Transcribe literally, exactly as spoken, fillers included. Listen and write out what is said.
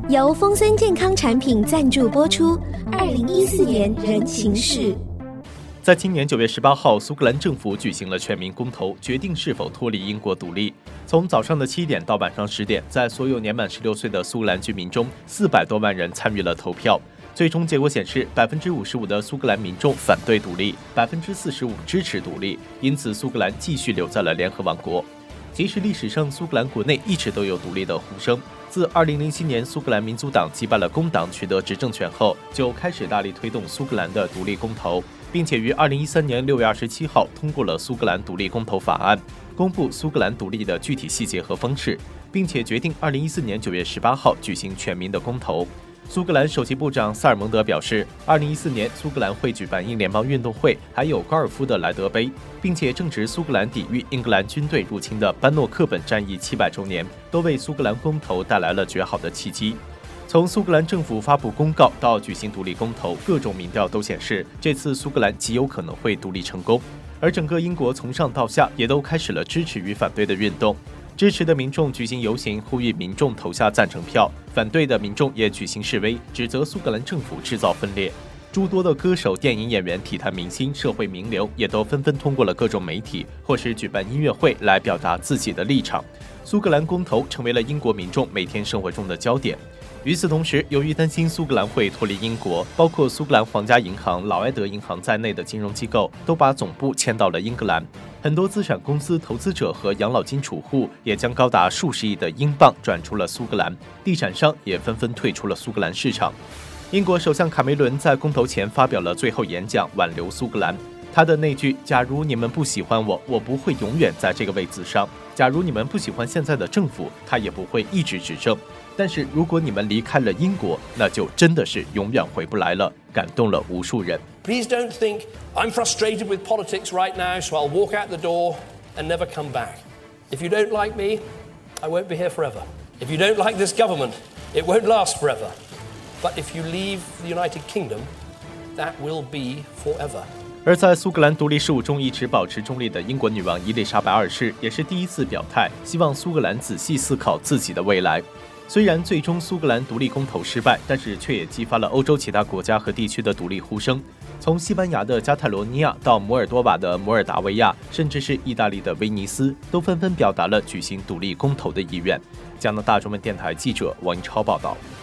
由丰森健康产品赞助播出。二零一四年人情世。 在今年九月十八号，苏格兰政府举行了全民公投，决定是否脱离英国独立。从早上的七点到晚上十点，在所有年满十六岁的苏格兰居民中，四百多万人参与了投票。最终结果显示，百分之五十五的苏格兰民众反对独立，百分之四十五支持独立，因此苏格兰继续留在了联合王国。即使历史上苏格兰国内一直都有独立的呼声，自二零零七年苏格兰民族党击败了工党取得执政权后，就开始大力推动苏格兰的独立公投，并且于二零一三年六月二十七号通过了苏格兰独立公投法案，公布苏格兰独立的具体细节和方式，并且决定二零一四年九月十八号举行全民的公投。苏格兰首席部长萨尔蒙德表示，二零一四年苏格兰会举办英联邦运动会，还有高尔夫的莱德杯，并且正值苏格兰抵御英格兰军队入侵的班诺克本战役七百周年，都为苏格兰公投带来了绝好的契机。从苏格兰政府发布公告到举行独立公投，各种民调都显示，这次苏格兰极有可能会独立成功。而整个英国从上到下也都开始了支持与反对的运动。支持的民众举行游行，呼吁民众投下赞成票；反对的民众也举行示威，指责苏格兰政府制造分裂。诸多的歌手、电影演员、体坛明星、社会名流也都纷纷通过了各种媒体或是举办音乐会来表达自己的立场。苏格兰公投成为了英国民众每天生活中的焦点。与此同时，由于担心苏格兰会脱离英国，包括苏格兰皇家银行、劳埃德银行在内的金融机构都把总部迁到了英格兰。很多资产公司、投资者和养老金储户也将高达数十亿的英镑转出了苏格兰，地产商也纷纷退出了苏格兰市场。英国首相卡梅伦在公投前发表了最后演讲，挽留苏格兰。他的那句"假如你们不喜欢我，我不会永远在这个位子上；假如你们不喜欢现在的政府，他也不会一直执政。但是如果你们离开了英国，那就真的是永远回不来了"，感动了无数人。 Please don't think I'm frustrated with politics right now, so I'll walk out the door and never come back. If you don't like me, I won't be here forever. If you don't like this government, it won't last forever. But if you leave the United Kingdom, that will be forever. 而在苏格兰独立事务中一直保持中立的英国女王伊丽莎白二世也是第一次表态，希望苏格兰仔细思考自己的未来。虽然最终苏格兰独立公投失败，但是却也激发了欧洲其他国家和地区的独立呼声。从西班牙的加泰罗尼亚到摩尔多瓦的摩尔达维亚，甚至是意大利的威尼斯，都纷纷表达了举行独立公投的意愿。加拿大中文电台记者王英超报道。